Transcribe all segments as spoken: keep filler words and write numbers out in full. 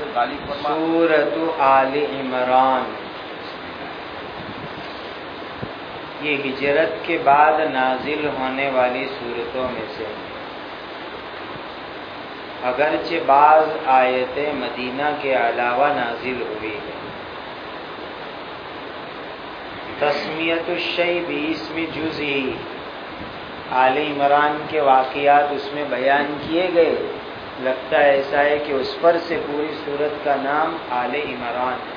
سے غالب فرما۔ سورۃ آل عمران یہ ہجرت کے بعد نازل ہونے والی سورتوں میں سے اگرچہ بعض آیتیں مدینہ کے علاوہ نازل ہوئی ہیں۔ تسمیت الشیء باسم جزئی، آل عمران کے واقعات اس میں بیان کیے گئے، لگتا ہے ایسا ہے کہ اس پر سے پوری سورت کا نام آل عمران ہے۔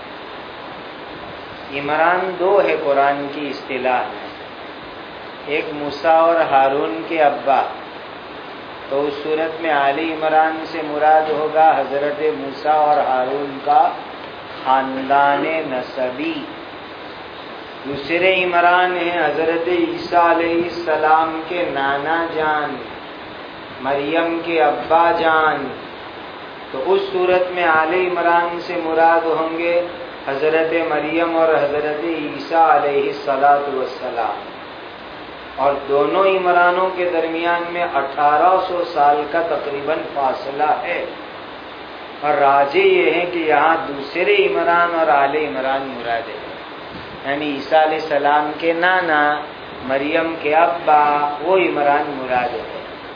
عمران دو ہے قرآن کی اصطلاح میں، ایک موسیٰ اور ہارون کے ابا، تو اس صورت میں آل عمران سے مراد ہوگا حضرت موسیٰ اور ہارون کا خاندان نسبی۔ دوسرے عمران ہیں حضرت عیسیٰ علیہ السلام کے نانا جان، مریم کے ابا جان، تو اس صورت میں آل عمران سے مراد ہوں گے حضرت مریم اور حضرت عیسیٰ علیہ السلام، اور دونوں عمرانوں کے درمیان میں اٹھارہ سو سال کا تقریباً فاصلہ ہے، اور راجح یہ ہے کہ یہاں دوسرے عمران اور آل عمران مراد ہے، یعنی عیسیٰ علیہ السلام کے نانا، مریم کے ابا، وہ عمران مراد ہے۔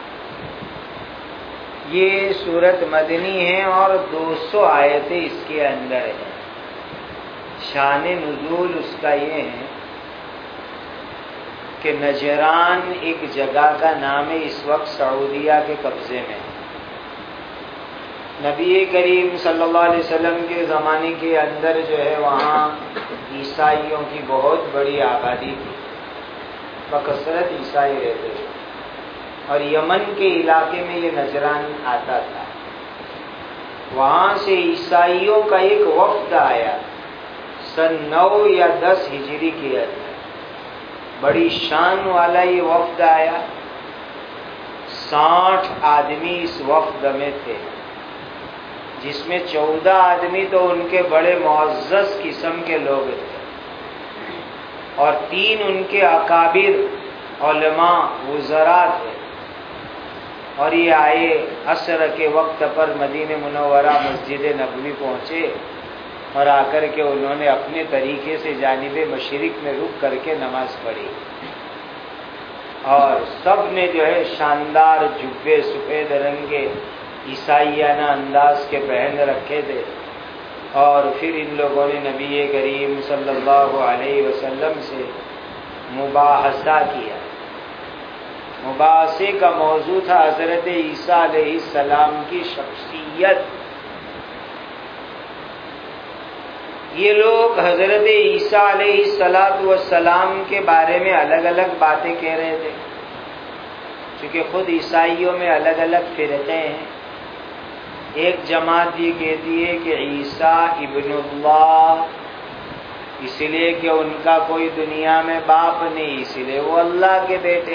یہ سورت مدنی ہے اور دو سو آیتیں اس کے اندر ہیں۔ شان نزول اس کا یہ ہے کہ نجران ایک جگہ کا نام ہے، اس وقت سعودیہ کے قبضے میں۔ نبی کریم صلی اللہ علیہ وسلم کے زمانے کے اندر جو ہے وہاں عیسائیوں کی بہت بڑی آبادی تھی، بکثرت عیسائی رہتے تھے، اور یمن کے علاقے میں یہ نجران آتا تھا۔ وہاں سے عیسائیوں کا ایک وفد آیا سن نو یا دس ہجری کے اندر، بڑی شان والا یہ وفد آیا، ساٹھ آدمی اس وفد میں تھے، جس میں چودہ آدمی تو ان کے بڑے معزز قسم کے لوگ تھے، اور تین ان کے اکابر علماء وزراء تھے، اور یہ آئے عصر کے وقت پر مدینہ منورہ مسجد نبوی پہنچے، اور آ کر کے انہوں نے اپنے طریقے سے جانب مشرق میں رک کر کے نماز پڑھی، اور سب نے جو ہے شاندار جبے سفید رنگ کے عیسائیانہ انداز کے پہن رکھے تھے، اور پھر ان لوگوں نے نبی کریم صلی اللہ علیہ وسلم سے مباحثہ کیا۔ مباحثے کا موضوع تھا حضرت عیسیٰ علیہ السلام کی شخصیت۔ یہ لوگ حضرت عیسیٰ علیہ السلام کے بارے میں الگ الگ باتیں کہہ رہے تھے، کیونکہ خود عیسائیوں میں الگ الگ فرقے ہیں۔ ایک جماعت یہ کہتی ہے کہ عیسیٰ ابن اللہ، اس لیے کہ ان کا کوئی دنیا میں باپ نہیں، اس لیے وہ اللہ کے بیٹے۔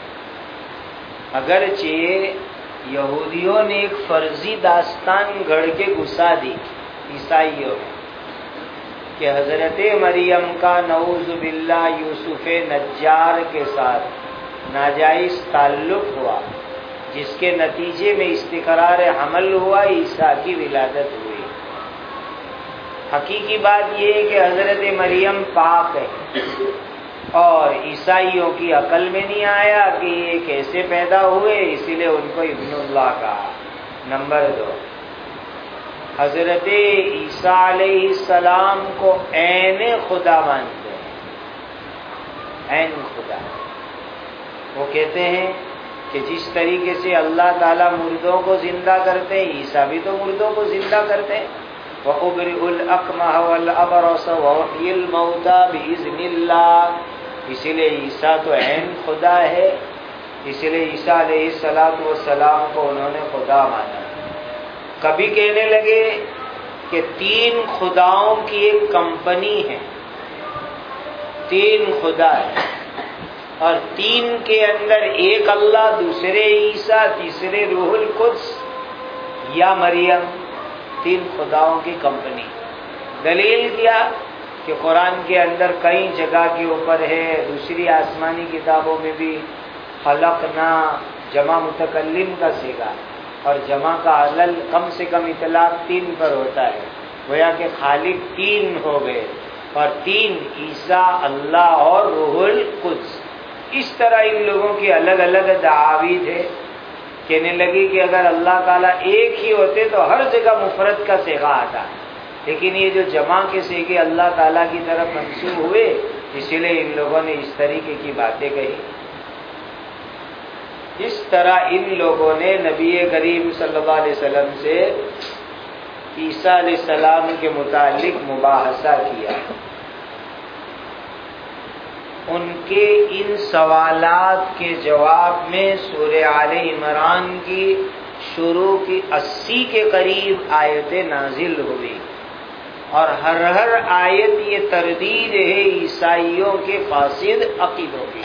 اگرچہ یہودیوں نے ایک فرضی داستان گھڑ کے گھسا دی عیسائیوں میں کہ حضرت مریم کا نعوذ باللہ یوسف نجار کے ساتھ ناجائز تعلق ہوا، جس کے نتیجے میں استقرار حمل ہوا، عیسیٰ کی ولادت ہوئی۔ حقیقی بات یہ ہے کہ حضرت مریم پاک ہے، اور عیسائیوں کی عقل میں نہیں آیا کہ یہ کیسے پیدا ہوئے، اسی لیے ان کو ابن اللہ کہا۔ نمبر دو، حضرت عیسیٰ علیہ السلام کو عین خدا مانتے ہیں، عین خدا۔ وہ کہتے ہیں کہ جس طریقے سے اللہ تعالیٰ مردوں کو زندہ کرتے ہیں، عیسیٰ بھی تو مردوں کو زندہ کرتے ہیں۔ وَأُبْرِئُ الْأَكْمَحَ وَالْأَبْرَصَ وَأُحْيِي الْمَوْتَى بِإِذْنِ اللَّهِ، اسی لیے عیسیٰ تو عین خدا ہے، اسی لیے عیسیٰ علیہ السلام کو انہوں نے خدا مانا۔ کبھی کہنے لگے کہ تین خداؤں کی ایک کمپنی ہے، تین خدا ہے، اور تین کے اندر ایک اللہ، دوسرے عیسیٰ، تیسرے روح القدس یا مریم، تین خداؤں کی کمپنی۔ دلیل کیا کہ قرآن کے اندر کئی جگہ کے اوپر ہے، دوسری آسمانی کتابوں میں بھی خلقنا جمع متکلم کا صیغہ، اور جمع کا علل کم سے کم اطلاق تین پر ہوتا ہے، گویا کہ خالق تین ہو گئے، اور تین عیسیٰ، اللہ اور روح القدس۔ اس طرح ان لوگوں کی الگ الگ دعاوی تھے، کہنے لگی کہ اگر اللہ تعالیٰ ایک ہی ہوتے تو ہر جگہ مفرد کا صیغہ آتا ہے، لیکن یہ جو جمع کے صیغے اللہ تعالیٰ کی طرف منسوب ہوئے، اسی لیے ان لوگوں نے اس طریقے کی باتیں کہی۔ اس طرح ان لوگوں نے نبی کریم صلی اللہ علیہ وسلم سے عیسیٰ علیہ السلام کے متعلق مباحثہ کیا۔ ان کے ان سوالات کے جواب میں سورہ آل عمران کی شروع کی اسی کے قریب آیتیں نازل ہوئی، اور ہر ہر آیت یہ تردید ہے عیسائیوں کے فاسد عقیدوں کی۔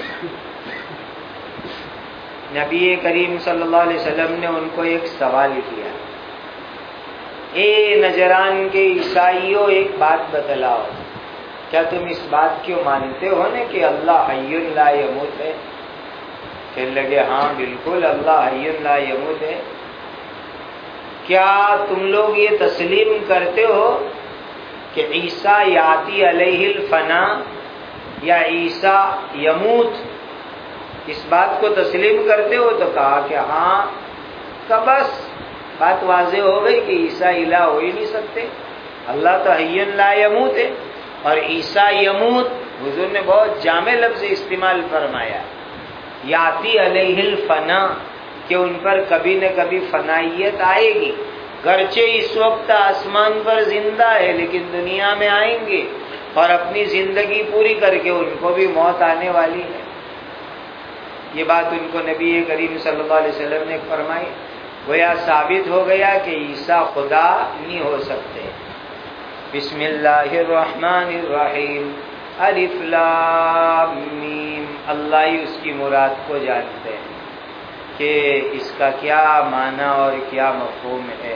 نبی کریم صلی اللہ علیہ وسلم نے ان کو ایک سوال کیا، اے نجران کے عیسائیوں، ایک بات بتلاؤ، کیا تم اس بات کیوں مانتے ہو نا کہ اللہ حی لا یموت ہے؟ کہنے لگے ہاں بالکل اللہ حی لا یموت ہے۔ کیا تم لوگ یہ تسلیم کرتے ہو کہ عیسیٰ یاتی علیہ الفنا یا عیسیٰ یموت؟ اس بات کو تسلیم کرتے ہو؟ تو کہا کہ ہاں۔ کہ بس بات واضح ہو گئی کہ عیسیٰ الہ ہو ہی نہیں سکتے، اللہ تو حی لا یموت ہے، اور عیسیٰ یموت حضور نے بہت جامع لفظ استعمال فرمایا، یاتی علیہ الفنا، کہ ان پر کبھی نہ کبھی فنائیت آئے گی، گرچہ اس وقت آسمان پر زندہ ہے لیکن دنیا میں آئیں گے، اور اپنی زندگی پوری کر کے ان کو بھی موت آنے والی ہے۔ یہ بات ان کو نبی کریم صلی اللہ علیہ وسلم نے فرمائی، گویا ثابت ہو گیا کہ عیسیٰ خدا نہیں ہو سکتے۔ بسم اللہ الرحمن الرحیم، الف لام میم، اللہ ہی اس کی مراد کو جانتے ہیں کہ اس کا کیا معنی اور کیا مفہوم ہے۔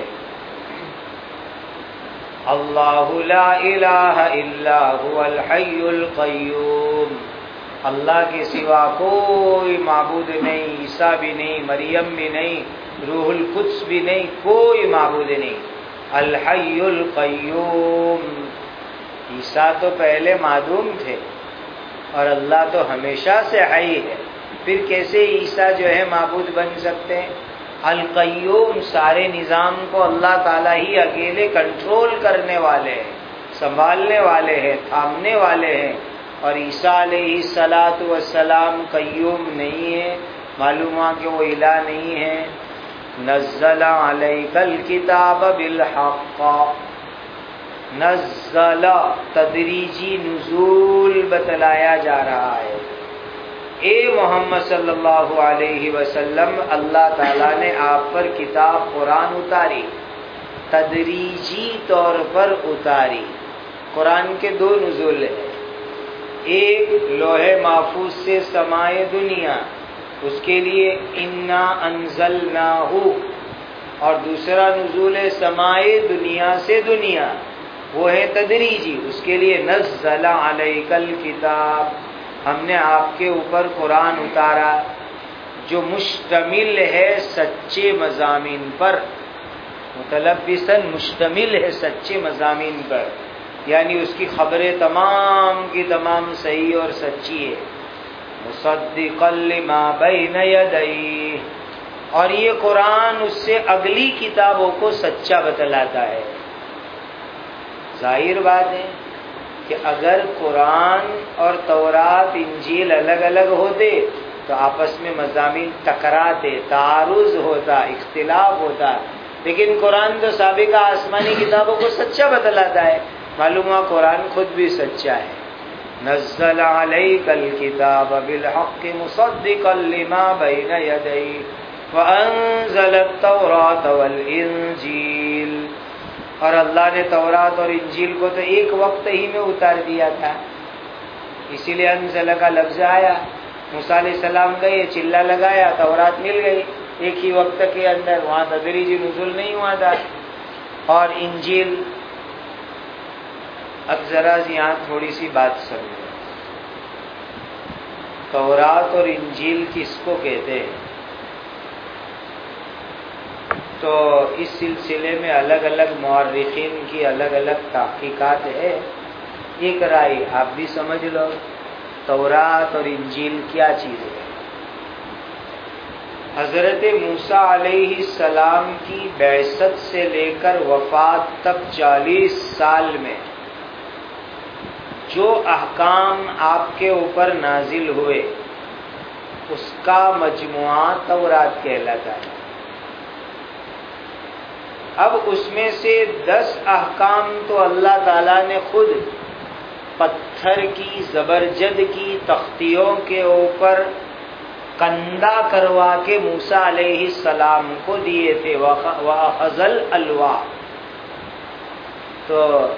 اللہ لا الہ الا هو الحی القیوم، اللہ کے سوا کوئی معبود نہیں، عیسیٰ بھی نہیں، مریم بھی نہیں، روح القدس بھی نہیں، کوئی معبود نہیں۔ الحی القیوم، عیسیٰ تو پہلے معدوم تھے اور اللہ تو ہمیشہ سے حی ہے، پھر کیسے عیسیٰ جو ہے معبود بن سکتے ہیں؟ القیوم، سارے نظام کو اللہ تعالیٰ ہی اکیلے کنٹرول کرنے والے ہیں، سنبھالنے والے ہیں، تھامنے والے ہیں، اور عیسیٰ علیہ الصلاۃ والسلام قیوم نہیں ہے، معلوم ہوا کہ وہ الہ نہیں ہے۔ نزل علیک الکتاب بالحق، نزل تدریجی نزول بتلایا جا رہا ہے۔ اے محمد صلی اللہ علیہ وسلم، اللہ تعالیٰ نے آپ پر کتاب قرآن اتاری، تدریجی طور پر اتاری۔ قرآن کے دو نزول ہیں، ایک لوح محفوظ سے سمائے دنیا، اس کے لیے انا انزلناہ، اور دوسرا نزول ہے سمائے دنیا سے دنیا، وہ ہے تدریجی، اس کے لیے نزل علیک الکتاب، ہم نے آپ کے اوپر قرآن اتارا جو مشتمل ہے سچے مضامین پر، متلبساً مشتمل ہے سچے مضامین پر، یعنی اس کی خبریں تمام کی تمام صحیح اور سچی ہے۔ مصدقا لما بین یدیہ، اور یہ قرآن اس سے اگلی کتابوں کو سچا بتلاتا ہے۔ ظاہر بات ہے کہ اگر قرآن اور تورات انجیل الگ الگ ہوتے تو آپس میں مضامین ٹکراتے، تعارض ہوتا، اختلاف ہوتا، لیکن قرآن تو سابقہ آسمانی کتابوں کو سچا بتلاتا ہے، معلوم ہوا قرآن خود بھی سچا ہے۔ نزل علیک الکتاب بالحق مصدقا لما بین یدیہ وانزل التوراۃ والانجیل، اور اللہ نے تورات اور انجیل کو تو ایک وقت ہی میں اتار دیا تھا، اسی لیے انزل کا لفظ آیا۔ موسیٰ علیہ السلام گئے، چلہ لگایا، تورات مل گئی ایک ہی وقت کے اندر، وہاں تدریجی نزول نہیں ہوا تھا۔ اور انجیل، اب ذرا یہاں تھوڑی سی بات سمجھو، تورات اور انجیل کس کو کہتے ہیں؟ تو اس سلسلے میں الگ الگ مورخین کی الگ الگ تحقیقات ہے. ایک رائے آپ بھی سمجھ لو، تورات اور انجیل کیا چیز ہے. حضرت موسیٰ علیہ السلام کی بعثت سے لے کر وفات تک چالیس سال میں جو احکام آپ کے اوپر نازل ہوئے اس کا مجموعہ تورات کہلاتا ہے. اب اس میں سے دس احکام تو اللہ تعالیٰ نے خود پتھر کی زبرجد کی تختیوں کے اوپر کندہ کروا کے موسیٰ علیہ السلام کو دیے تھے. وَأَخَذَ الْأَلْوَاحَ، تو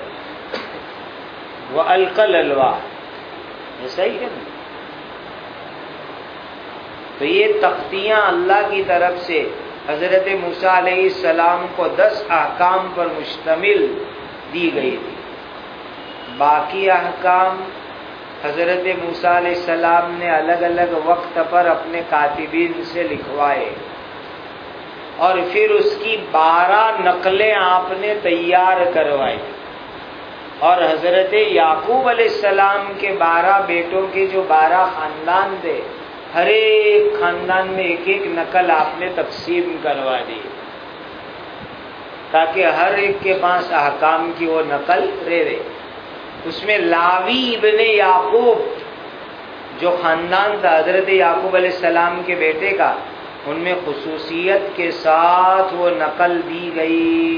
وَأَلْقَى الْأَلْوَاحَ، یہ صحیح ہے نا. تو یہ تختیاں اللہ کی طرف سے حضرت موسیٰ علیہ السلام کو دس احکام پر مشتمل دی گئی تھی. باقی احکام حضرت موسیٰ علیہ السلام نے الگ الگ وقت پر اپنے کاتبین سے لکھوائے اور پھر اس کی بارہ نقلیں آپ نے تیار کروائی. اور حضرت یعقوب علیہ السلام کے بارہ بیٹوں کے جو بارہ خاندان تھے، ہر ایک خاندان میں ایک ایک نقل آپ نے تقسیم کروا دی تاکہ ہر ایک کے پاس احکام کی وہ نقل رہ رہے. اس میں لاوی ابن یعقوب جو خاندان تھا حضرت یعقوب علیہ السلام کے بیٹے کا، ان میں خصوصیت کے ساتھ وہ نقل دی گئی.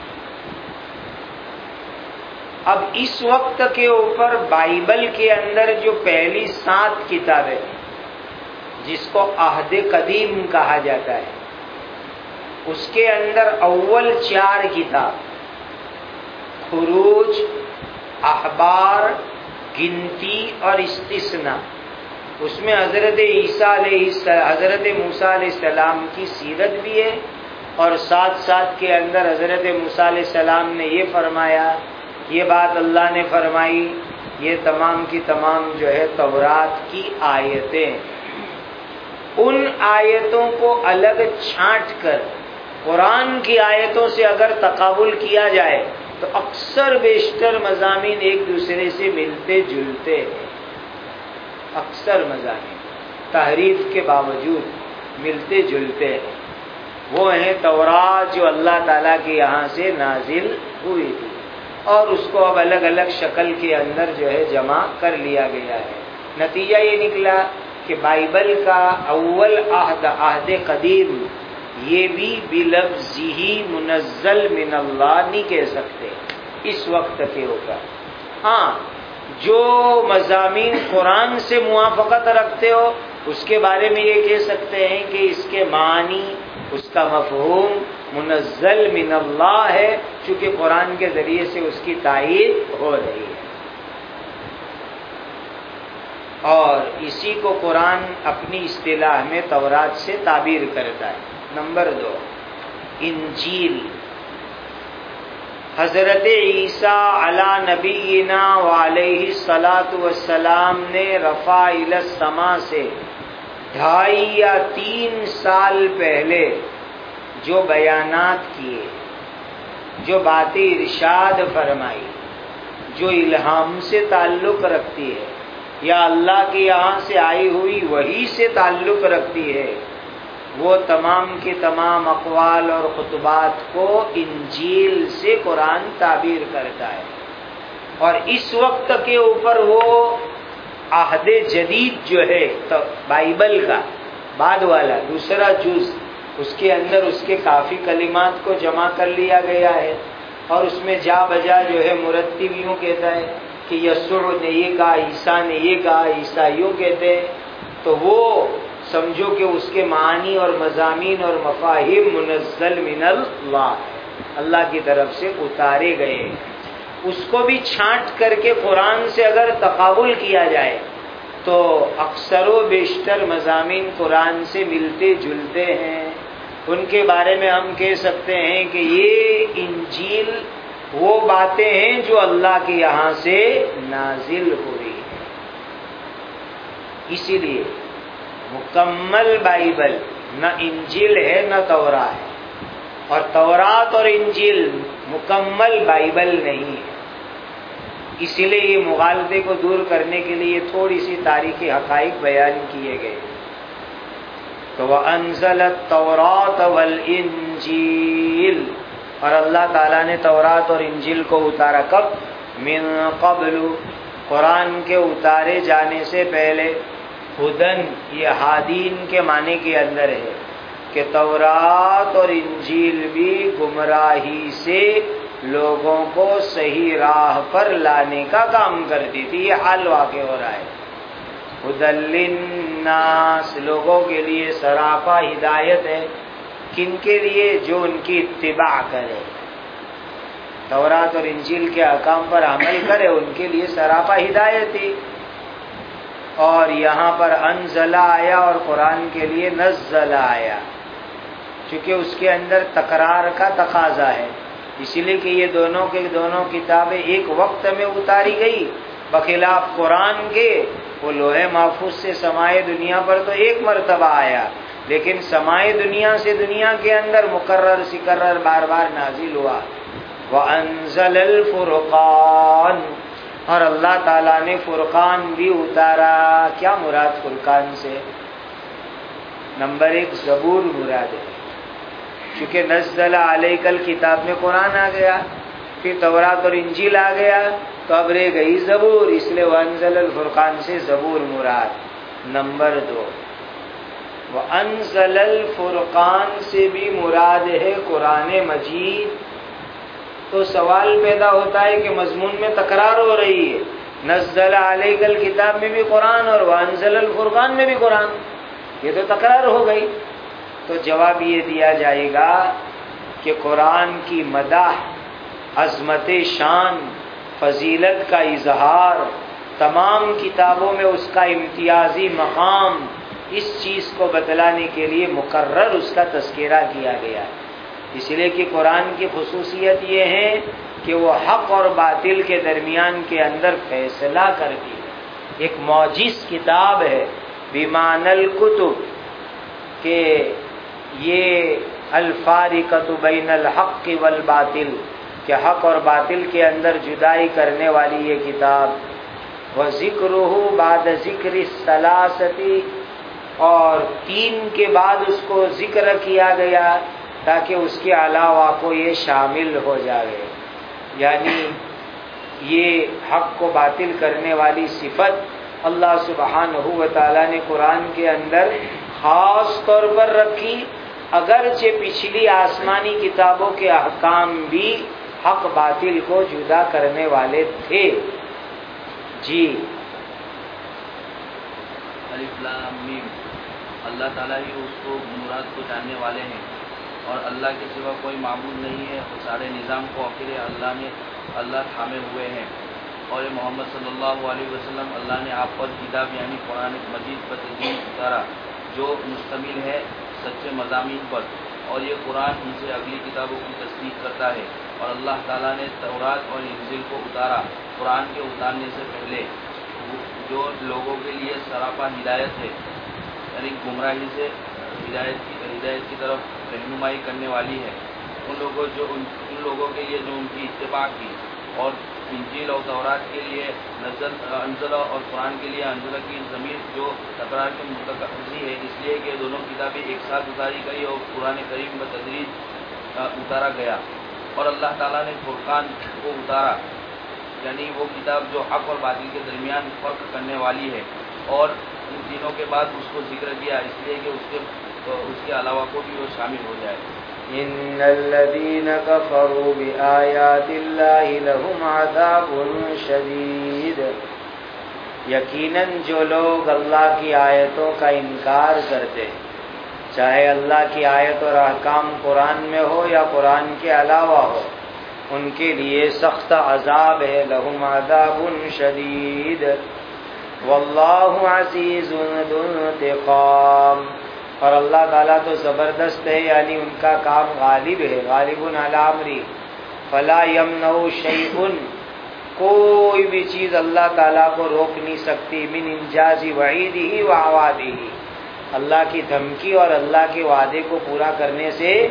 اب اس وقت کے اوپر بائبل کے اندر جو پہلی سات کتابیں جس کو عہد قدیم کہا جاتا ہے، اس کے اندر اول چار کتاب خروج، احبار، گنتی اور استثناء، اس میں حضرت عیسیٰ علیہ حضرت موسیٰ علیہ السلام کی سیرت بھی ہے اور ساتھ ساتھ کے اندر حضرت موسیٰ علیہ السلام نے یہ فرمایا، یہ بات اللہ نے فرمائی. یہ تمام کی تمام جو ہے تورات کی آیتیں. ان آیتوں کو الگ چھانٹ کر قرآن کی آیتوں سے اگر تقابل کیا جائے تو اکثر بیشتر مضامین ایک دوسرے سے ملتے جلتے ہیں. اکثر مضامین تحریف کے باوجود ملتے جلتے ہیں. وہ ہیں تورات جو اللہ تعالیٰ کے یہاں سے نازل ہوئی تھی اور اس کو اب الگ الگ شکل کے اندر جو ہے جمع کر لیا گیا ہے. نتیجہ یہ نکلا کہ بائبل کا اول عہد عہد قدیم یہ بھی بلفظی منزل من اللہ نہیں کہہ سکتے اس وقت کے اوپر. ہاں، جو مضامین قرآن سے موافقت رکھتے ہو اس کے بارے میں یہ کہہ سکتے ہیں کہ اس کے معنی، اس کا مفہوم منزل من اللہ ہے، چونکہ قرآن کے ذریعے سے اس کی تائید ہو رہی ہے. اور اسی کو قرآن اپنی اصطلاح میں تورات سے تعبیر کرتا ہے. نمبر دو، انجیل. حضرت عیسیٰ علی نبینا وعلیہ الصلاۃ والسلام نے رفع الی السماء سے ڈھائی یا تین سال پہلے جو بیانات کیے، جو باتیں ارشاد فرمائی، جو الہام سے تعلق رکھتی ہے یا اللہ کے یہاں سے آئی ہوئی وحی سے تعلق رکھتی ہے، وہ تمام کے تمام اقوال اور خطبات کو انجیل سے قرآن تعبیر کرتا ہے. اور اس وقت کے اوپر وہ عہد جدید جو ہے بائبل کا بعد والا دوسرا جز، اس کے اندر اس کے کافی کلمات کو جمع کر لیا گیا ہے اور اس میں جا بجا جو ہے مرتب یوں کہتا ہے کہ یسوع نے یہ کہا، عیسیٰ نے یہ کہا، عیسائیوں کہتے ہیں. تو وہ سمجھو کہ اس کے معنی اور مضامین اور مفاہیم منزل من اللہ ہے، اللہ کی طرف سے اتارے گئے ہیں. اس کو بھی چھانٹ کر کے قرآن سے اگر تقابل کیا جائے تو اکثر و بیشتر مضامین قرآن سے ملتے جلتے ہیں. ان کے بارے میں ہم کہہ سکتے ہیں کہ یہ انجیل وہ باتیں ہیں جو اللہ کے یہاں سے نازل ہو رہی ہیں. اسی لیے مکمل بائبل نہ انجیل ہے نہ تورات ہے، اور تورات اور انجیل مکمل بائبل نہیں ہے. اسی لیے یہ مغالطے کو دور کرنے کے لیے تھوڑی سی تاریخی حقائق بیان کیے گئے. تو وَأَنزَلَ التَّوْرَاةَ وَالْإِنجِيلَ، اور اللہ تعالیٰ نے تورات اور انجیل کو اتارا کب؟ من قبل، قرآن کے اتارے جانے سے پہلے. ہدن یہ ہادین کے معنی کے اندر ہے کہ تورات اور انجیل بھی گمراہی سے لوگوں کو صحیح راہ پر لانے کا کام کرتی تھی. یہ حال واقع ہو رہا ہے. ہدی للناس، لوگوں کے لیے سراپا ہدایت ہے. کن کے لیے؟ جو ان کی اتباع کرے، تورات اور انجیل کے احکام پر عمل کرے، ان کے لیے سراپا ہدایت تھی. اور یہاں پر انزل آیا اور قرآن کے لیے نزل آیا، چونکہ اس کے اندر تکرار کا تقاضا ہے. اسی لیے کہ یہ دونوں کے دونوں کتابیں ایک وقت میں اتاری گئی، بخلاف قرآن کے وہ لوح محفوظ سے سمائے دنیا پر تو ایک مرتبہ آیا، لیکن سمائے دنیا سے دنیا کے اندر مکرر سکرر بار بار نازل ہوا. وَأَنزَلَ الْفُرْقَانَ، اور اللہ تعالیٰ نے فرقان بھی اتارا. کیا مراد فرقان سے؟ نمبر ایک زبور مراد ہے، چونکہ نزل علیک الکتاب میں قرآن آ گیا، پھر تورات اور انجیل آ گیا، تو اب رہ گئی زبور، اس لیے وانزل الفرقان سے زبور مراد. نمبر دو، وانزل الفرقان سے بھی مراد ہے قرآن مجید. تو سوال پیدا ہوتا ہے کہ مضمون میں تکرار ہو رہی ہے، نزل علیک الکتاب میں بھی قرآن اور وانزل الفرقان میں بھی قرآن، یہ تو تکرار ہو گئی. تو جواب یہ دیا جائے گا کہ قرآن کی مدح، عظمت شان، فضیلت کا اظہار، تمام کتابوں میں اس کا امتیازی مقام، اس چیز کو بتلانے کے لیے مقرر اس کا تذکرہ کیا گیا ہے. اس لیے کہ قرآن کی خصوصیت یہ ہے کہ وہ حق اور باطل کے درمیان کے اندر فیصلہ کرتی ہے. ایک معجز کتاب ہے، بیمان الکتب، کہ یہ الفارقۃ بین الحق والباطل، کہ حق اور باطل کے اندر جدائی کرنے والی یہ کتاب. وذکرہ بعد ذکر الثلاثۃ، اور تین کے بعد اس کو ذکر کیا گیا تاکہ اس کے علاوہ کو یہ شامل ہو جائے. یعنی یہ حق کو باطل کرنے والی صفت اللہ سبحانہ و تعالیٰ نے قرآن کے اندر خاص طور پر رکھی، اگرچہ پچھلی آسمانی کتابوں کے احکام بھی حق باطل کو جدا کرنے والے تھے. جی الف لام میم، اللہ تعالیٰ ہی اس کو مراد کو جاننے والے ہیں، اور اللہ کے سوا کوئی معبود نہیں ہے. اور سارے نظام کو آخر اللہ نے اللہ تھامے ہوئے ہیں. اور محمد صلی اللہ علیہ وسلم اللہ نے آپ پر کتاب یعنی قرآن مجید پر تدین اتارا جو مشتمل ہے سچے مضامین پر، اور یہ قرآن ان سے اگلی کتابوں کی تصدیق کرتا ہے. اور اللہ تعالیٰ نے تورات اور انجیل کو اتارا قرآن کے اتارنے سے پہلے، جو لوگوں کے لیے سراپا ہدایت ہے، یعنی گمراہی سے ہدایت کی ہدایت کی طرف رہنمائی کرنے والی ہے. ان لوگوں جو ان, ان لوگوں کے لیے جو ان کی اتباع کی، اور انجیل اور تورات کے لیے نزل انزل اور قرآن کے لیے انزل کی ضمیر جو تکرار کے متقاضی ہے، اس لیے کہ دونوں کتابیں ایک ساتھ اتاری گئی اور قرآن کریم بتدریج اتارا گیا. اور اللہ تعالیٰ نے فرقان کو اتارا، یعنی وہ کتاب جو حق اور باطل کے درمیان فرق کرنے والی ہے، اور ان تینوں کے بعد اس کو ذکر کیا اس لیے کہ اس کے اس کے علاوہ کو بھی وہ شامل ہو جائے. ان الذين كفروا بآيات الله لهم عذاب شدید، یقیناً جو لوگ اللہ کی آیتوں کا انکار کرتے ہیں، چاہے اللہ کی آیت اور احکام قرآن میں ہو یا قرآن کے علاوہ ہو، ان کے لیے سخت عذاب ہے. لهم عذاب شدید واللہ عزیز ذو انتقام، اور اللہ تعالیٰ تو زبردست ہے، یعنی ان کا کام غالب ہے. غالب علی امری فلا یمنع شیء، کوئی بھی چیز اللہ تعالیٰ کو روک نہیں سکتی. من انجاز وعیدہ وعوادہ، اللہ کی دھمکی اور اللہ کے وعدے کو پورا کرنے سے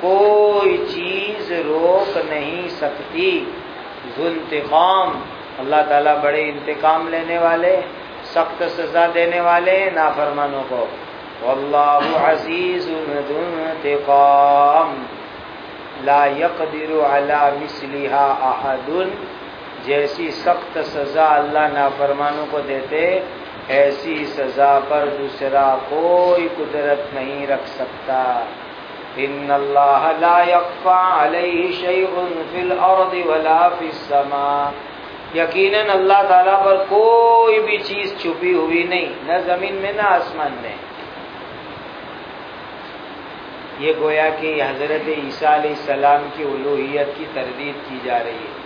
کوئی چیز روک نہیں سکتی. ذو انتقام، اللہ تعالیٰ بڑے انتقام لینے والے، سخت سزا دینے والے نافرمانوں کو. واللہ عزیز ذو انتقام لا يقدر علی مثلها احد. جیسی سخت سزا اللہ نافرمانوں کو دیتے، ایسی سزا پر دوسرا کوئی قدرت نہیں رکھ سکتا. ان اللہ لا یخفی علیہ شیء فی الارض ولا فی السماء. یقیناً اللہ تعالیٰ پر کوئی بھی چیز چھپی ہوئی نہیں، نہ زمین میں نہ آسمان میں. یہ گویا کہ حضرت عیسیٰ علیہ السلام کی الوہیت کی تردید کی جا رہی ہے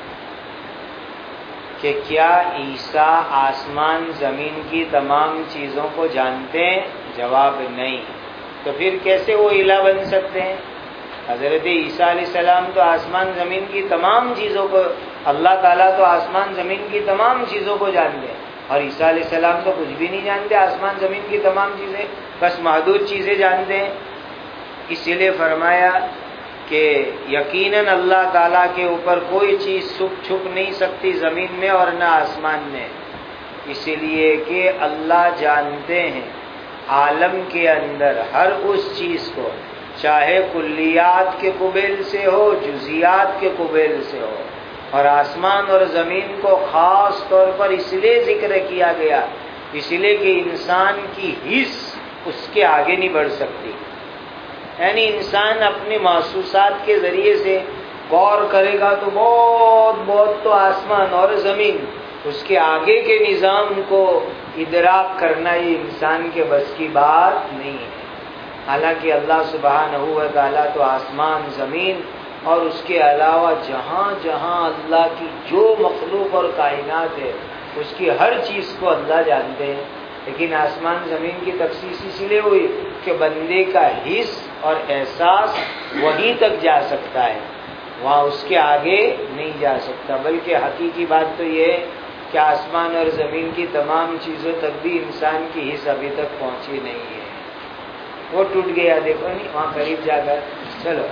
کہ کیا عیسیٰ آسمان زمین کی تمام چیزوں کو جانتے ہیں؟ جواب نہیں. تو پھر کیسے وہ الہ بن سکتے ہیں؟ حضرت عیسیٰ علیہ السلام تو آسمان زمین کی تمام چیزوں کو، اللہ تعالیٰ تو آسمان زمین کی تمام چیزوں کو جانتے ہیں، اور عیسیٰ علیہ السلام تو کچھ بھی نہیں جانتے، آسمان زمین کی تمام چیزیں بس محدود چیزیں جانتے ہیں. اسی لیے فرمایا کہ یقیناً اللہ تعالیٰ کے اوپر کوئی چیز چھپ چھپ نہیں سکتی زمین میں اور نہ آسمان میں، اسی لیے کہ اللہ جانتے ہیں عالم کے اندر ہر اس چیز کو، چاہے کلیات کے قبیل سے ہو، جزیات کے قبیل سے ہو. اور آسمان اور زمین کو خاص طور پر اس لیے ذکر کیا گیا، اس لیے کہ انسان کی حس اس کے آگے نہیں بڑھ سکتی. یعنی انسان اپنے محسوسات کے ذریعے سے غور کرے گا تو بہت بہت تو آسمان اور زمین، اس کے آگے کے نظام کو ادراک کرنا یہ انسان کے بس کی بات نہیں ہے. حالانکہ اللہ سبحانہ و تعالیٰ تو آسمان، زمین اور اس کے علاوہ جہاں جہاں اللہ کی جو مخلوق اور کائنات ہے اس کی ہر چیز کو اللہ جانتے ہیں. لیکن آسمان زمین کی تخصیص اس لیے ہوئی کہ بندے کا حس اور احساس وہیں تک جا سکتا ہے، وہاں اس کے آگے نہیں جا سکتا. بلکہ حقیقی بات تو یہ ہے کہ آسمان اور زمین کی تمام چیزوں تک بھی انسان کی حس ابھی تک پہنچی نہیں ہے. وہ ٹوٹ گیا، دیکھو نہیں وہاں قریب جا کر. چلو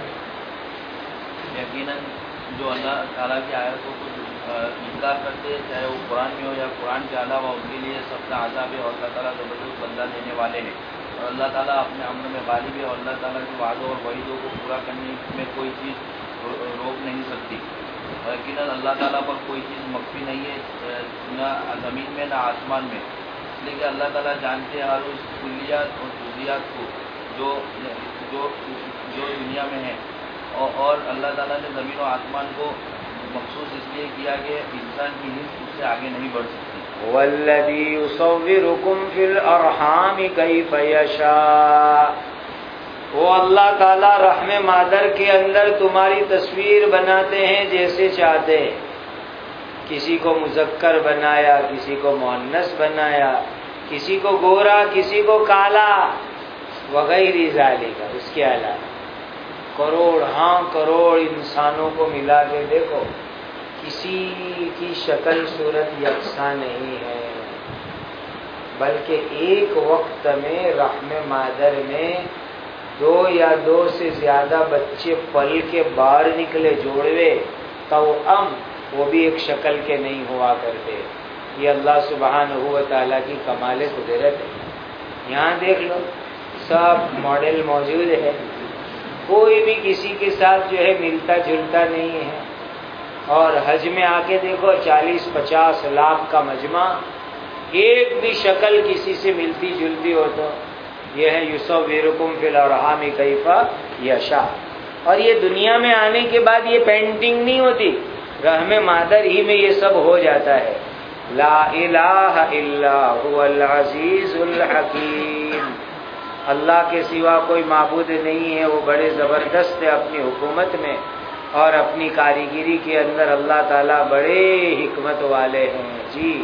یقیناً جو اللہ تعالیٰ کی آیتوں کو انکار کرتے ہیں، چاہے وہ قرآن میں ہو یا قرآن کے علاوہ، ان کے لیے سب کا عذاب ہے اور اللہ تعالیٰ زبردست بدلہ دینے والے ہیں. اور اللہ تعالیٰ اپنے امر میں غالب ہے، اور اللہ تعالیٰ کے وعدوں اور وعیدوں کو پورا کرنے میں کوئی چیز روک نہیں سکتی. اور یقیناً اللہ تعالیٰ پر کوئی چیز مخفی نہیں ہے، نہ زمین میں نہ آسمان میں. اس لیے کہ اللہ تعالیٰ جانتے ہیں ہر اس کلیات اور جزیات کو جو جو جو دنیا میں ہے. اور اللہ تعالیٰ نے زمین و آسمان کو مخصوص اس لیے کیا کہ انسان کی حس اس سے آگے نہیں بڑھ سکتی. والذی یصورکم فی الارحام کیف یشاء. وہ اللہ تعالیٰ رحم مادر کے اندر تمہاری تصویر بناتے ہیں جیسے چاہتے ہیں. کسی کو مذکر بنایا، کسی کو مؤنث بنایا، کسی کو گورا، کسی کو کالا، وغیرہ ذالک. اس کے علاوہ کروڑ ہاں کروڑ انسانوں کو ملا کے دیکھو، کسی کی شکل صورت یکساں نہیں ہے، بلکہ ایک وقت میں رحم مادر میں دو یا دو سے زیادہ بچے پل کے باہر نکلے، جوڑوے توأم، وہ بھی ایک شکل کے نہیں ہوا کرتے. یہ اللہ سبحانہ و تعالیٰ کی کمال قدرت ہے. یہاں دیکھ لو سب ماڈل موجود ہے، کوئی بھی کسی کے ساتھ جو ہے ملتا جلتا نہیں ہے. اور حج میں آ کے دیکھو چالیس پچاس لاکھ کا مجمع، ایک بھی شکل کسی سے ملتی جلتی ہو تو یہ ہے یصورکم فی الارحام کیف یشاء. اور یہ دنیا میں آنے کے بعد یہ پینٹنگ نہیں ہوتی، رحم مادر ہی میں یہ سب ہو جاتا ہے. لا الہ الا هو العزیز الحکیم. اللہ کے سوا کوئی معبود نہیں ہے، وہ بڑے زبردست ہے اپنی حکومت میں اور اپنی کاریگری کے اندر اللہ تعالیٰ بڑے حکمت والے ہیں. جی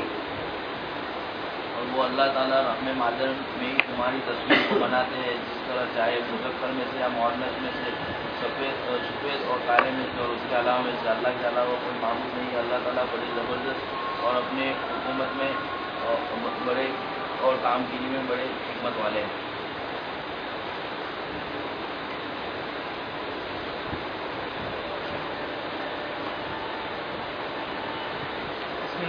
اور وہ اللہ تعالیٰ رحم مادر میں تمہاری تصویر کو بناتے ہیں جس طرح چاہے مذکر میں سے یا مؤنث میں سے، سفید سفید اور کالے میں سے، اور اس کے علاوہ میں سے. اللہ کے علاوہ کوئی معبود نہیں ہے. اللہ تعالیٰ بڑے زبردست اور اپنے حکومت میں بڑے اور کام گیری میں بڑے حکمت والے ہیں.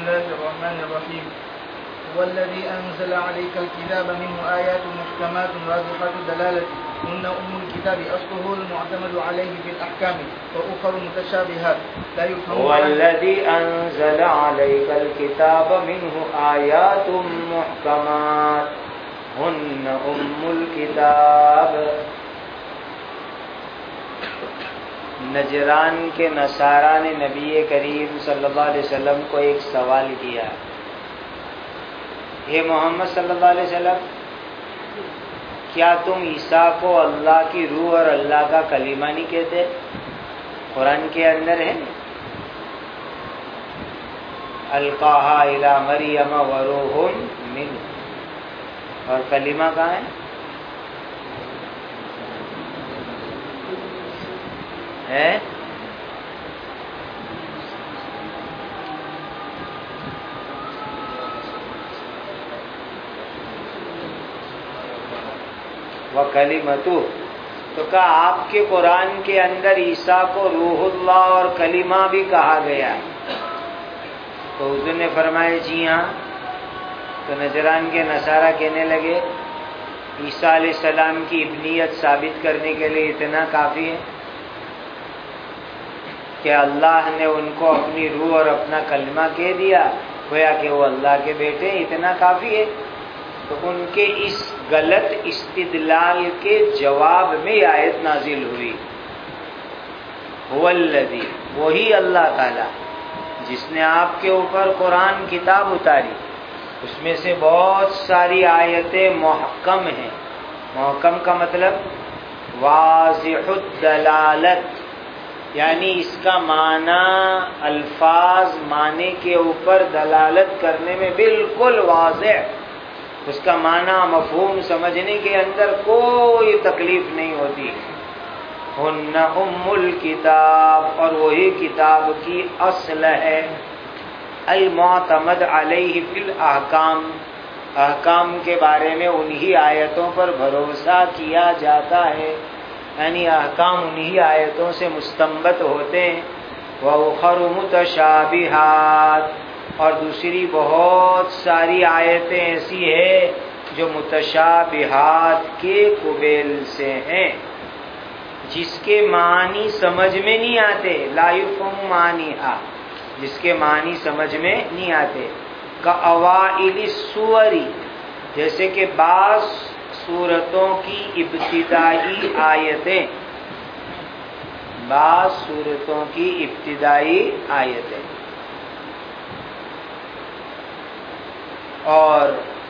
الله الرحمن الرحيم هو الذي أنزل عليك الكتاب منه آيات محكمات واضحات الدلالة هن أم الكتاب أصله المعتمد عليه في الأحكام وأخر متشابهات لا يفهم. هو الذي أنزل عليك الكتاب منه آيات محكمات هن أم الكتاب. نجران کے نصارا نے نبی کریم صلی اللہ علیہ وسلم کو ایک سوال کیا، اے محمد صلی اللہ علیہ وسلم، کیا تم عیسیٰ کو اللہ کی روح اور اللہ کا کلمہ نہیں کہتے؟ قرآن کے اندر ہے القاہا الی مریم وروح منہ، اور کلمہ کہاں ہے؟ ہے وَكَلِمَتُ. تو کہا آپ کے قرآن کے اندر عیسیٰ کو روح اللہ اور کلمہ بھی کہا گیا ہے. تو حضور نے فرمایا جی ہاں. تو نجران کے نصارہ کہنے لگے عیسیٰ علیہ السلام کی ابنیت ثابت کرنے کے لیے اتنا کافی ہے کہ اللہ نے ان کو اپنی روح اور اپنا کلمہ کہہ دیا، گویا کہ وہ اللہ کے بیٹے، اتنا کافی ہے. تو ان کے اس غلط استدلال کے جواب میں یہ آیت نازل ہوئی، هو الذی، وہی اللہ تعالی جس نے آپ کے اوپر قرآن کتاب اتاری، اس میں سے بہت ساری آیتیں محکم ہیں. محکم کا مطلب واضح الدلالت، یعنی اس کا معنی الفاظ معنی کے اوپر دلالت کرنے میں بالکل واضح، اس کا معنی مفہوم سمجھنے کے اندر کوئی تکلیف نہیں ہوتی. ہن ام الکتاب، اور وہی کتاب کی اصل ہے. المعتمد علیہ فی الاحکام، احکام کے بارے میں انہی آیتوں پر بھروسہ کیا جاتا ہے، یعنی احکام انہی آیتوں سے مستنبط ہوتے ہیں. وَأُخَرُ مُتَشَابِهَاتٌ، اور دوسری بہت ساری آیتیں ایسی ہیں جو متشابہات کے قبیل سے ہیں، جس کے معنی سمجھ میں نہیں آتے. لا یفہم معنیہا، جس کے معنی سمجھ میں نہیں آتے. کاوائل السور، جیسے کہ بعض سورتوں کی ابتدائی آیتیں، بعض سورتوں کی ابتدائی آیتیں. اور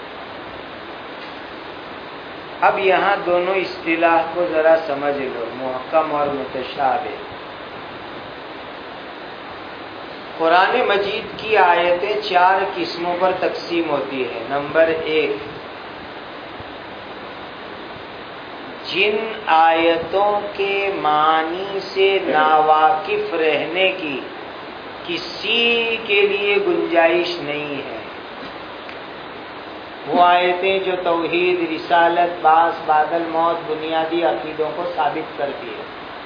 اب یہاں دونوں اصطلاح کو ذرا سمجھ لو، محکم اور متشابہ. قرآن مجید کی آیتیں چار قسموں پر تقسیم ہوتی ہے. نمبر ایک، جن آیتوں کے معنی سے ناواقف رہنے کی کسی کے لیے گنجائش نہیں ہے، وہ آیتیں جو توحید، رسالت، بعث بعد الموت، بنیادی عقیدوں کو ثابت کرتی ہے.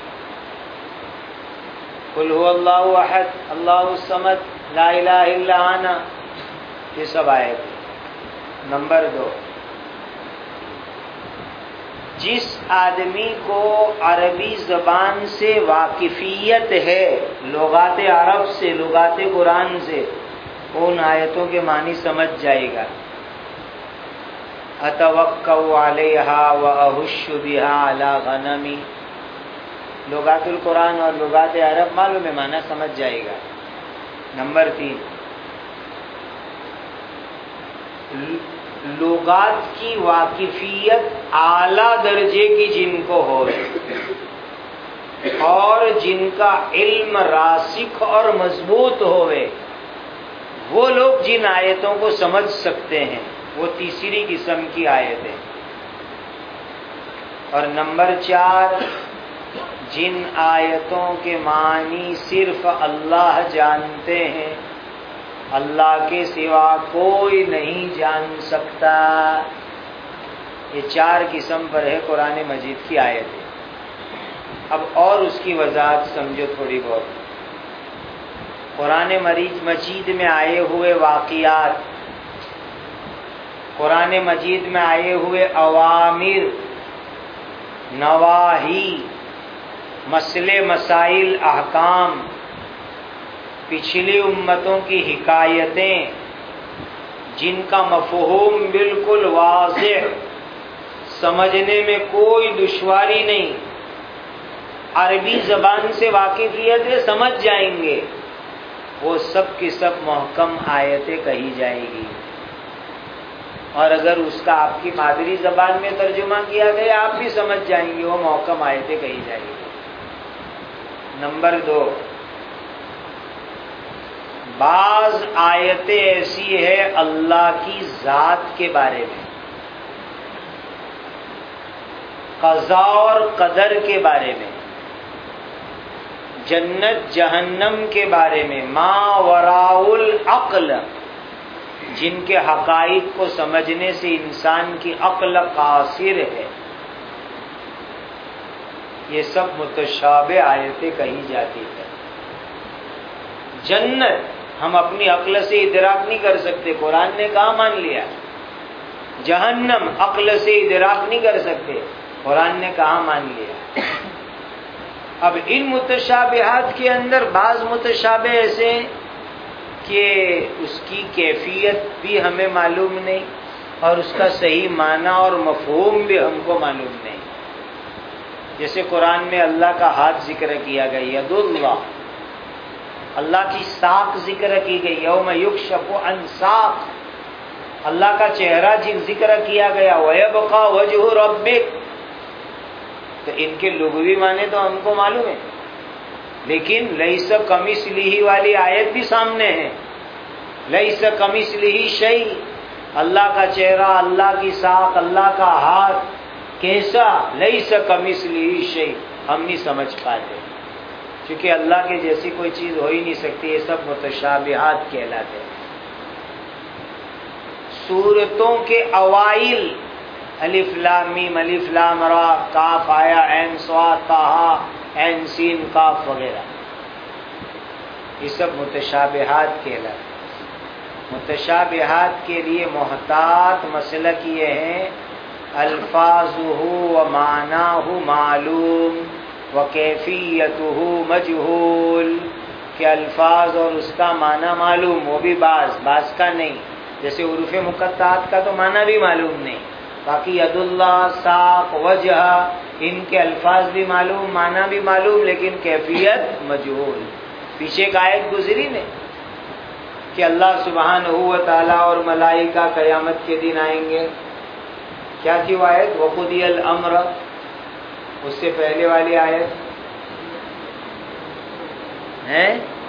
قل هو اللہ احد اللہ الصمد لا الہ الا انا، یہ سب آیتیں. نمبر دو، جس آدمی کو عربی زبان سے واقفیت ہے، لغات عرب سے، لغات قرآن سے، ان آیتوں کے معنی سمجھ جائے گا. اتوقع علیہا واہش بہا علی غنمی، لغات القرآن اور لغات عرب معلوم ہے، معنی سمجھ جائے گا. نمبر تین، لغات کی واقفیت اعلیٰ درجے کی جن کو ہو اور جن کا علم راسخ اور مضبوط ہوئے، وہ لوگ جن آیتوں کو سمجھ سکتے ہیں، وہ تیسری قسم کی آیتیں. اور نمبر چار، جن آیتوں کے معنی صرف اللہ جانتے ہیں، اللہ کے سوا کوئی نہیں جان سکتا. یہ چار قسم پر ہے قرآن مجید کی آیتیں. اب اور اس کی وضاحت سمجھو تھوڑی بہت. قرآن مجید میں آئے ہوئے واقعات، قرآن مجید میں آئے ہوئے اوامر، نواہی، مسئلے مسائل، احکام، پچھلی امتوں کی حکایتیں جن کا مفہوم بالکل واضح، سمجھنے میں کوئی دشواری نہیں، عربی زبان سے واقفیت ہے، سمجھ جائیں گے، وہ سب کی سب محکم آیتیں کہی جائے گی۔ اور اگر اس کا آپ کی مادری زبان میں ترجمہ کیا گیا آپ بھی سمجھ جائیں گے، وہ محکم آیتیں کہی جائیں گی۔ نمبر دو، بعض آیتیں ایسی ہے اللہ کی ذات کے بارے میں، قضاء اور قدر کے بارے میں، جنت جہنم کے بارے میں، ما وراء العقل، جن کے حقائق کو سمجھنے سے انسان کی عقل قاصر ہے، یہ سب متشابہ آیتیں کہی جاتی ہیں۔ جنت ہم اپنی عقل سے ادراک نہیں کر سکتے، قرآن نے کہا مان لیا۔ جہنم عقل سے ادراک نہیں کر سکتے، قرآن نے کہا مان لیا۔ اب ان متشابہات کے اندر بعض متشابہ ایسے ہیں کہ اس کی کیفیت بھی ہمیں معلوم نہیں اور اس کا صحیح معنی اور مفہوم بھی ہم کو معلوم نہیں۔ جیسے قرآن میں اللہ کا ہاتھ ذکر کیا گیا، ید اللہ، اللہ کی ساق ذکر کی گئی، یوم یکشف عن ساق، اللہ کا چہرہ جن ذکر کیا گیا، وَيَبْقَى وَجْهُ رَبِّكَ، تو ان کے لغوی معنی تو ہم کو معلوم ہے، لیکن لیس کمثلہ والی آیت بھی سامنے ہے، لیس کمثلہ شیء، اللہ کا چہرہ، اللہ کی ساق، اللہ کا ہاتھ کیسا، لیس کمثلہ شیء، ہم نہیں سمجھ پاتے، کیونکہ اللہ کے جیسی کوئی چیز ہو ہی نہیں سکتی۔ یہ سب متشابہات کہلاتے ہیں۔ سورتوں کے اوائل، الف لام میم، الف لام را، کاف آیا، عین صاد، طٰ، عین سین کاف وغیرہ، یہ سب متشابہات کہلاتے ہیں۔ متشابہات کے لیے محتاط مسلک یہ ہے، الفاظہ و معناہ معلوم و کیفیتہ مجہول، کہ الفاظ اور اس کا معنی معلوم، وہ بھی بعض بعض کا نہیں، جیسے حروف مقطعات کا تو معنی بھی معلوم نہیں، باقی ید اللہ، ساق، وجہ، ان کے الفاظ بھی معلوم، معنی بھی معلوم، لیکن کیفیت مجہول۔ پیچھے ایک آیت گزری نے کہ اللہ سبحانہ و تعالیٰ اور ملائکہ قیامت کے دن آئیں گے، کیا تھی وہ آیت؟ وقضی الامر، اس سے پہلے والی آیت ہے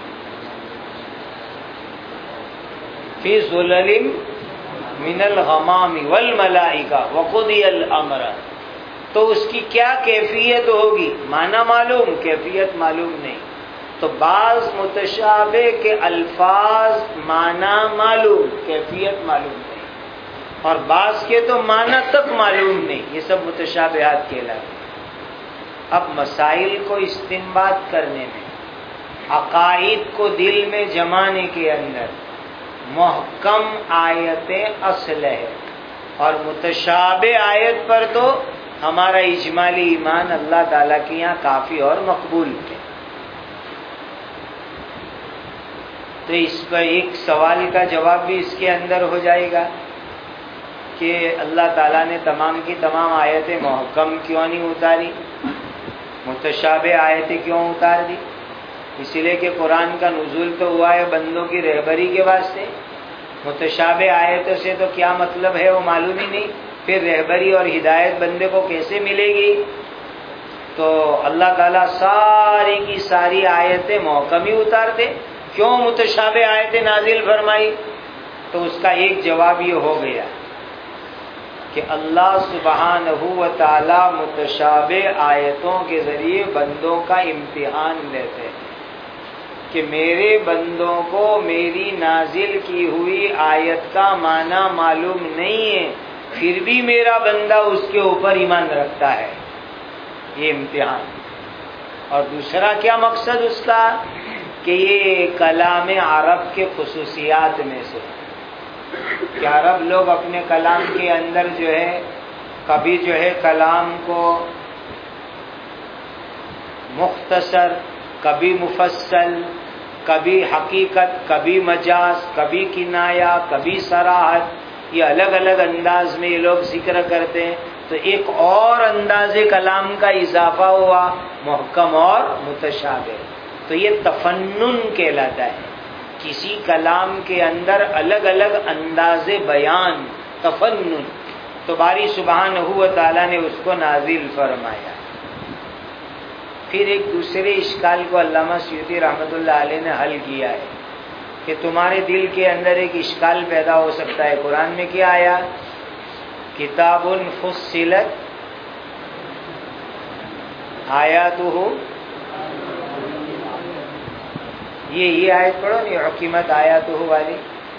فی ظلل من الغمام والملائکہ وقضی الامر، تو اس کی کیا کیفیت ہوگی؟ معنی معلوم، کیفیت معلوم نہیں۔ تو بعض متشابہ کے الفاظ معنی معلوم، کیفیت معلوم نہیں، اور بعض کے تو معنی تک معلوم نہیں، یہ سب متشابہات کہلاتے ہیں۔ اب مسائل کو استنباط کرنے میں، عقائد کو دل میں جمانے کے اندر محکم آیتیں اصل ہے، اور متشابہ آیت پر تو ہمارا اجمالی ایمان اللہ تعالیٰ کے یہاں کافی اور مقبول ہے۔ تو اس پر ایک سوال کا جواب بھی اس کے اندر ہو جائے گا کہ اللہ تعالیٰ نے تمام کی تمام آیتیں محکم کیوں نہیں اتاری، متشابہ آیتیں کیوں اتار دی؟ اسی لیے کہ قرآن کا نزول تو ہوا ہے بندوں کی رہبری کے واسطے، متشابہ آیتوں سے تو کیا مطلب ہے وہ معلوم ہی نہیں، پھر رہبری اور ہدایت بندے کو کیسے ملے گی؟ تو اللہ تعالیٰ ساری کی ساری آیتیں محکم ہی اتار دے، کیوں متشابہ آیتیں نازل فرمائی؟ تو اس کا ایک جواب یہ ہو گیا کہ اللہ سبحانہ و تعالی متشابہ آیتوں کے ذریعے بندوں کا امتحان لیتے ہیں کہ میرے بندوں کو میری نازل کی ہوئی آیت کا معنی معلوم نہیں ہے، پھر بھی میرا بندہ اس کے اوپر ایمان رکھتا ہے، یہ امتحان۔ اور دوسرا کیا مقصد اس کا؟ کہ یہ کلام عرب کے خصوصیات میں سے کہ عرب لوگ اپنے کلام کے اندر جو ہے کبھی جو ہے کلام کو مختصر، کبھی مفصل، کبھی حقیقت، کبھی مجاز، کبھی کنایا، کبھی صراحت، یہ الگ الگ انداز میں یہ لوگ ذکر کرتے ہیں. تو ایک اور انداز کلام کا اضافہ ہوا، محکم اور متشابہ. تو یہ تفنن کہلاتا ہے، کسی کلام کے اندر الگ الگ انداز بیان، تفنن. تو باری سبحانہ و تعالیٰ نے اس کو نازل فرمایا. پھر ایک دوسرے اشکال کو علامہ سیوطی رحمۃ اللہ علیہ نے حل کیا ہے کہ تمہارے دل کے اندر ایک اشکال پیدا ہو سکتا ہے. قرآن میں کیا آیا؟ کتاب فصلت آیاتہ، یہ یہ آیت پڑھو نہیں، حکمت آیاتہ والی.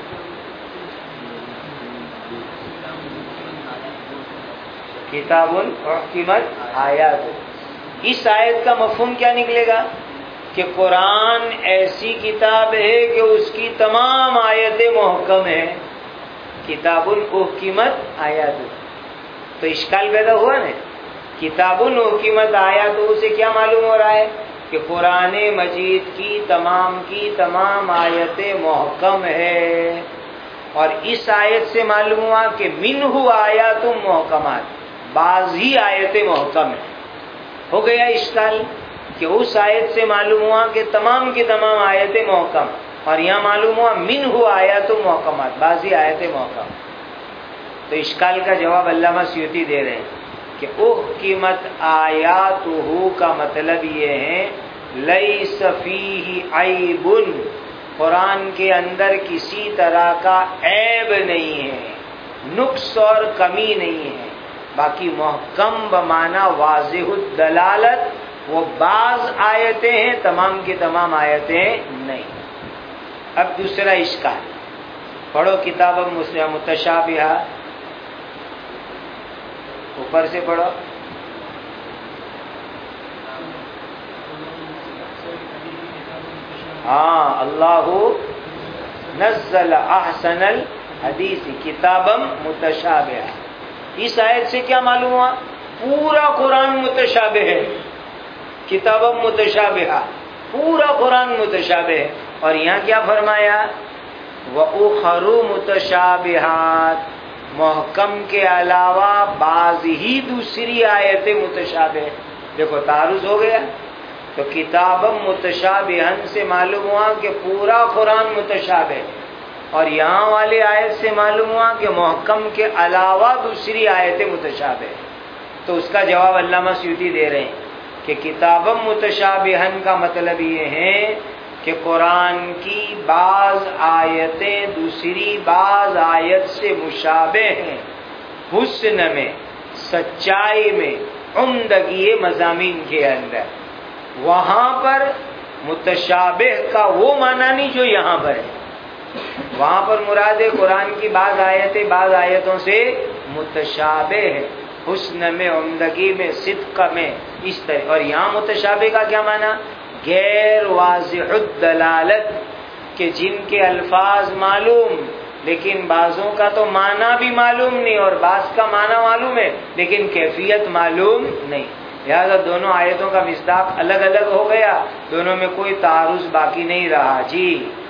کتاب حکمت آیاتہ، اس آیت کا مفہوم کیا نکلے گا؟ کہ قرآن ایسی کتاب ہے کہ اس کی تمام آیتیں محکم ہیں. کتاب احکمت آیات، تو اشکال پیدا ہوا نا. کتاب احکمت آیات سے کیا معلوم ہو رہا ہے؟ کہ قرآن مجید کی تمام کی تمام آیتیں محکم ہے. اور اس آیت سے معلوم ہوا کہ منہ آیات محکمات، بعض ہی آیتیں محکم ہیں. ہو گیا اشکال کہ اس آیت سے معلوم ہوا کہ تمام کی تمام آیتیں محکم، اور یہاں معلوم ہوا منہ آیات محکمات، بعضی آیتیں محکم. تو اشکال کا جواب علامہ سیوطی دے رہے ہیں کہ احکمت آیاتہ کا مطلب یہ ہے لیس فیہ عیب، قرآن کے اندر کسی طرح کا عیب نہیں ہے، نقص اور کمی نہیں ہے. باقی محکم بمعنی واضح الدلالت، وہ بعض آیتیں ہیں، تمام کی تمام آیتیں نہیں. اب دوسرا اشکال پڑھو، کتاب متشابہہ، اوپر سے پڑھو. ہاں، اللہ نزل احسن الحدیث کتابا متشابہہ. اس آیت سے کیا معلوم ہوا؟ پورا قرآن متشابہ ہے. کتابا متشابہہ، پورا قرآن متشابہ ہے. اور یہاں کیا فرمایا؟ وَأُخَرُ مُتَشَابِهَاتٌ، محکم کے علاوہ بعض ہی دوسری آیتیں متشابہ. دیکھو تعارض ہو گیا. تو کتاب متشابہن سے معلوم ہوا کہ پورا قرآن متشابہ، اور یہاں والے آیت سے معلوم ہوا کہ محکم کے علاوہ دوسری آیتیں متشابہ. تو اس کا جواب علامہ سیوطی دے رہے ہیں کہ کتاب متشابہن کا مطلب یہ ہے کہ قرآن کی بعض آیتیں دوسری بعض آیت سے مشابہ ہیں، حسن میں، سچائی میں، عمدگی مضامین کے اندر. وہاں پر متشابہ کا وہ معنی نہیں جو یہاں پر ہے. وہاں پر مراد قرآن کی بعض آیتیں بعض آیتوں سے متشابہ ہے، حسن میں، عمدگی میں، صدق میں، اس طرح. اور یہاں متشابہ کا کیا معنی؟ غیر واضح الدلالت، کہ جن کے الفاظ معلوم لیکن بعضوں کا تو معنی بھی معلوم نہیں، اور بعض کا معنی معلوم ہے لیکن کیفیت معلوم نہیں. لہذا دونوں آیتوں کا مصداق الگ الگ ہو گیا، دونوں میں کوئی تعارض باقی نہیں رہا. جی،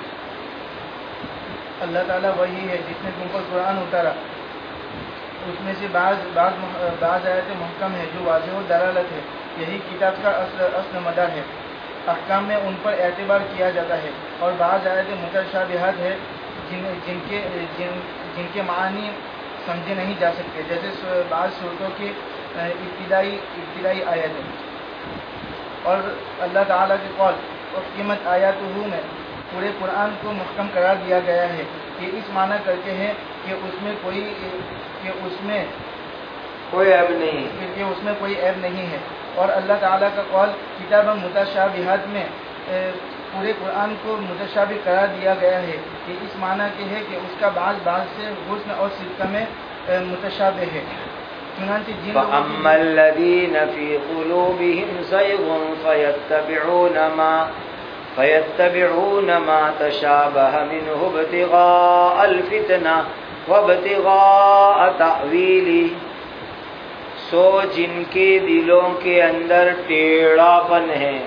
اللہ تعالیٰ وہی ہے جس نے تم پر قرآن اتارا، اس میں سے بعض بعض بعض آیتیں محکم ہے جو واضح و دلالت ہے. یہی کتاب کا اصل اصل مدار ہے. احکام میں ان پر اعتبار کیا جاتا ہے، اور بعض آیتیں متشابہات ہے جن جن کے جن جن کے معنی سمجھے نہیں جا سکتے، جیسے بعض صورتوں کی ابتدائی ابتدائی آیتیں. اور اللہ تعالیٰ کے قول احکمت آیاتہ میں پورے قرآن کو محکم قرار دیا گیا ہے. یہ اس معنی کرتے ہیں کہ اس میں کوئی کہ اس میں کوئی عیب نہیں، کہ اس میں کوئی عیب نہیں ہے. اور اللہ تعالیٰ کا قول کتاب متشابہات میں پورے قرآن کو متشابہ قرار دیا گیا ہے. یہ اس معنی کے ہے کہ اس کا بعض بعض سے حسن اور صدق میں متشابہ ہے. چنانچہ جن فَأَمَّا الَّذِينَ فِي قُلُوبِهِمْ زَيْغٌ فَيَتَّبِعُونَ مَا فَيَتَّبِعُونَ مَا تَشَابَهَ مِنْهُ ابْتِغَاءَ الْفِتْنَةِ وَابْتِغَاءَ تَأْوِيلِهِ، سو جن کے دلوں کے اندر ٹیڑھا پن ہے،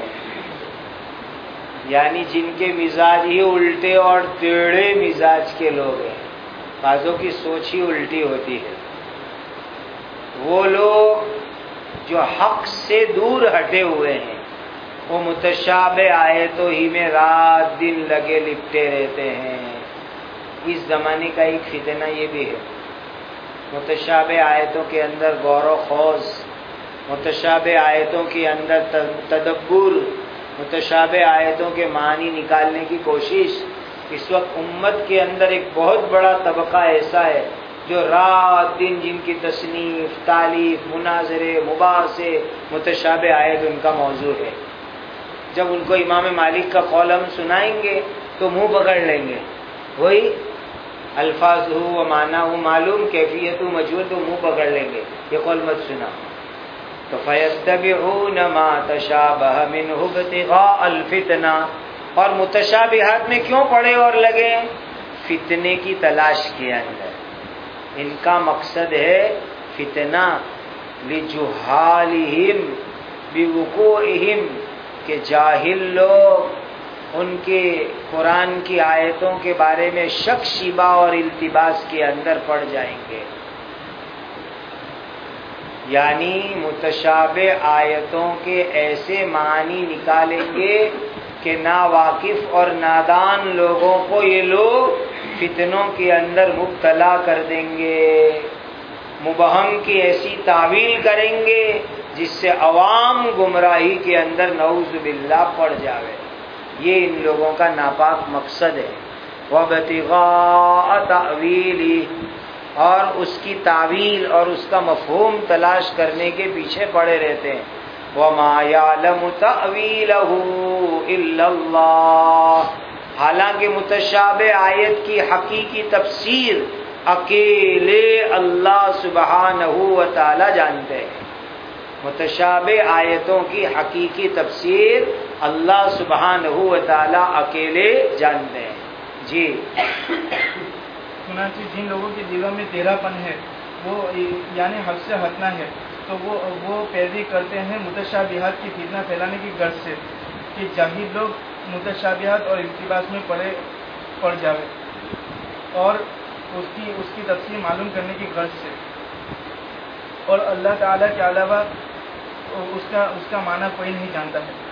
یعنی جن کے مزاج ہی الٹے اور ٹیڑھے مزاج کے لوگ ہیں، بعضوں کی سوچ ہی الٹی ہوتی ہے، وہ لوگ جو حق سے دور ہٹے ہوئے ہیں وہ متشابہ آیتوں ہی میں رات دن لگے لپٹے رہتے ہیں۔ اس زمانے کا ایک فتنہ یہ بھی ہے، متشابہ آیتوں کے اندر غور و خوض، متشابہ آیتوں کے اندر تدبر، متشابہ آیتوں کے معنی نکالنے کی کوشش۔ اس وقت امت کے اندر ایک بہت بڑا طبقہ ایسا ہے جو رات دن جن کی تصنیف، تالیف، مناظرے، مباحثے، متشابہ آیت ان کا موضوع ہے۔ جب ان کو امام مالک کا قول ہم سنائیں گے تو منہ پکڑ لیں گے، وہی الفاظ ہو و معنی ہو معلوم، کیفیت ہو مجہول، تو منہ پکڑ لیں گے، یہ قول مت سنا۔ تو فَيَتَّبِعُونَ مَا تَشَابَهَ مِنْهُ ابْتِغَاءَ الْفِتْنَةِ، اور متشابہات میں کیوں پڑے اور لگے؟ فتنے کی تلاش کے اندر۔ ان کا مقصد ہے فتنہ، لِجُهَالِهِمْ بِوُقُوعِهِمْ، کہ جاہل لوگ ان کے قرآن کی آیتوں کے بارے میں شک شبہ اور التباس کے اندر پڑ جائیں گے، یعنی متشابہ آیتوں کے ایسے معنی نکالیں گے کہ ناواقف اور نادان لوگوں کو یہ لوگ فتنوں کے اندر مبتلا کر دیں گے، مبہم کی ایسی تعویل کریں گے جس سے عوام گمراہی کے اندر نعوذ باللہ پڑ جاوے۔ یہ ان لوگوں کا ناپاک مقصد ہے۔ وَابْتِغَاءَ تَأْوِيلِهِ، اور اس کی تعویل اور اس کا مفہوم تلاش کرنے کے پیچھے پڑے رہتے ہیں۔ وَمَا يَعْلَمُ تَأْوِيلَهُ إِلَّا اللَّهُ، حالانکہ متشابہ آیت کی حقیقی تفسیر اکیلے اللہ سبحانہ و تعالی جانتے ہیں۔ متشابہ آیتوں کی حقیقی تفسیر اللہ سبحانہ و تعالی اکیلے جانتے ہیں۔ جی چنانچہ جن لوگوں کے دلوں میں ٹیڑھا پن ہے، وہ یعنی حق سے ہٹنا ہے، تو وہ وہ پیروی کرتے ہیں متشابہات کی فتنہ پھیلانے کی غرض سے کہ جاہل لوگ متشابہات اور التباس میں پڑے پڑ جاوے، اور اس کی اس کی تفسیر معلوم کرنے کی غرض سے، اور اللہ تعالیٰ کے علاوہ اس کا اس کا معنی کوئی نہیں جانتا ہے۔